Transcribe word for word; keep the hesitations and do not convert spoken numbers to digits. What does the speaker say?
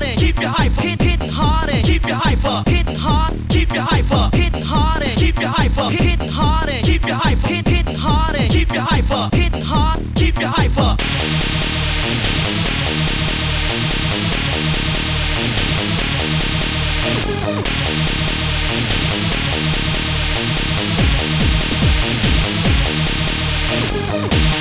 and keep you hyper. Hit, hitting hard and keep you hyper. Hitting hard, keep you hyper. Hitting hard and keep you hyper. Hitting hard and keep you hyper. Hit, hitting hard and keep you hyper. Hitting hard, keep you hyper. We'll be right back.